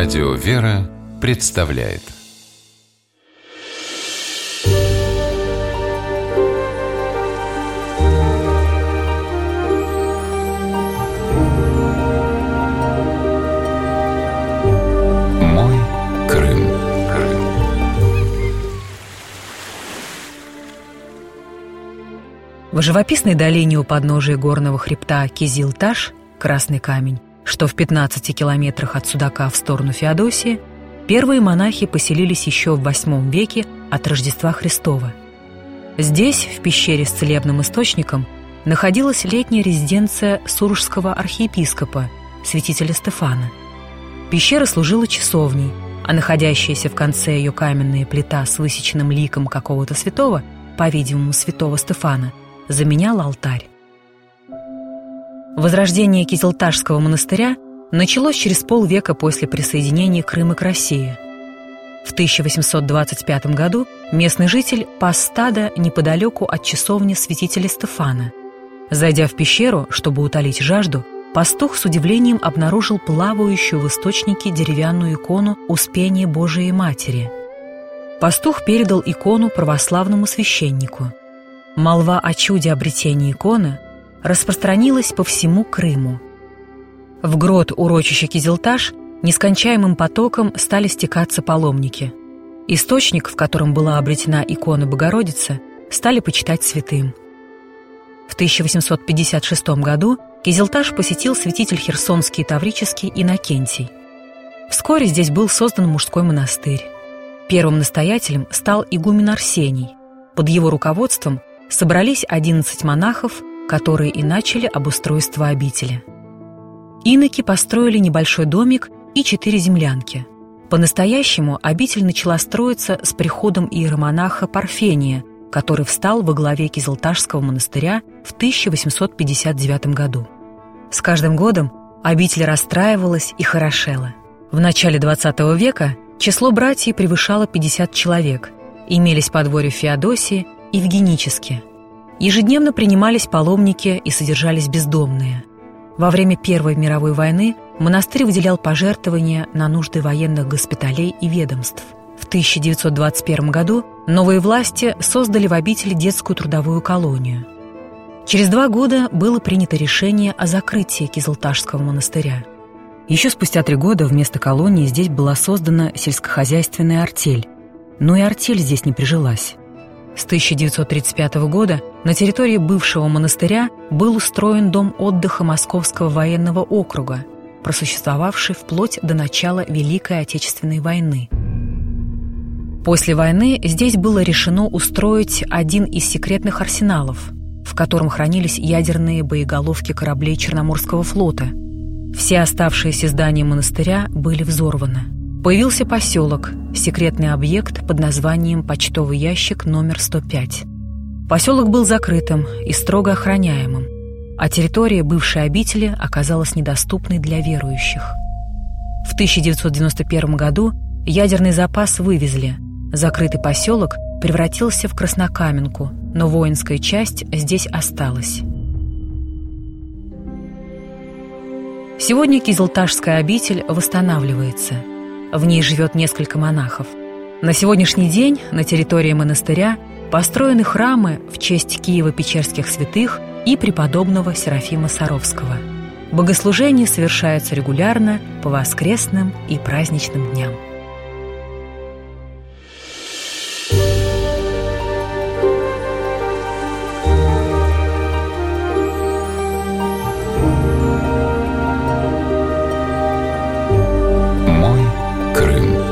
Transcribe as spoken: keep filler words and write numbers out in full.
Радио «Вера» представляет «Мой Крым». В живописной долине у подножия горного хребта Кизилташ, Красный камень, что в пятнадцати километрах от Судака в сторону Феодосии, первые монахи поселились еще в восьмом веке от Рождества Христова. Здесь, в пещере с целебным источником, находилась летняя резиденция суржского архиепископа, святителя Стефана. Пещера служила часовней, а находящаяся в конце ее каменная плита с высеченным ликом какого-то святого, по-видимому, святого Стефана, заменяла алтарь. Возрождение Кизилташского монастыря началось через полвека после присоединения Крыма к России. В тысяча восемьсот двадцать пятом году местный житель пас стадо неподалеку от часовни святителя Стефана. Зайдя в пещеру, чтобы утолить жажду, пастух с удивлением обнаружил плавающую в источнике деревянную икону Успения Божией Матери. Пастух передал икону православному священнику. Молва о чуде обретения иконы распространилась по всему Крыму. В грот урочища Кизилташ нескончаемым потоком стали стекаться паломники. Источник, в котором была обретена икона Богородицы, стали почитать святым. В тысяча восемьсот пятьдесят шестом году Кизилташ посетил святитель Херсонский и Таврический Иннокентий. Вскоре здесь был создан мужской монастырь. Первым настоятелем стал игумен Арсений. Под его руководством собрались одиннадцать монахов, которые и начали обустройство обители. Иноки построили небольшой домик и четыре землянки. По-настоящему обитель начала строиться с приходом иеромонаха Парфения, который встал во главе Кизилташского монастыря в тысяча восемьсот пятьдесят девятом году. С каждым годом обитель расстраивалась и хорошела. В начале двадцатого века число братьев превышало пятьдесят человек, имелись подворья в Феодосии и в Геническе. Ежедневно принимались паломники и содержались бездомные. Во время Первой мировой войны монастырь выделял пожертвования на нужды военных госпиталей и ведомств. В тысяча девятьсот двадцать первом году новые власти создали в обители детскую трудовую колонию. Через два года было принято решение о закрытии Кизилташского монастыря. Еще спустя три года вместо колонии здесь была создана сельскохозяйственная артель, но и артель здесь не прижилась. С тысяча девятьсот тридцать пятого года на территории бывшего монастыря был устроен дом отдыха Московского военного округа, просуществовавший вплоть до начала Великой Отечественной войны. После войны здесь было решено устроить один из секретных арсеналов, в котором хранились ядерные боеголовки кораблей Черноморского флота. Все оставшиеся здания монастыря были взорваны. Появился поселок, секретный объект под названием «Почтовый ящик номер сто пять». Поселок был закрытым и строго охраняемым, а территория бывшей обители оказалась недоступной для верующих. В тысяча девятьсот девяносто первом году ядерный запас вывезли, закрытый поселок превратился в Краснокаменку, но воинская часть здесь осталась. Сегодня Кизилташская обитель восстанавливается. В ней живет несколько монахов. На сегодняшний день на территории монастыря построены храмы в честь Киево-Печерских святых и преподобного Серафима Саровского. Богослужения совершаются регулярно по воскресным и праздничным дням. «Мой Крым».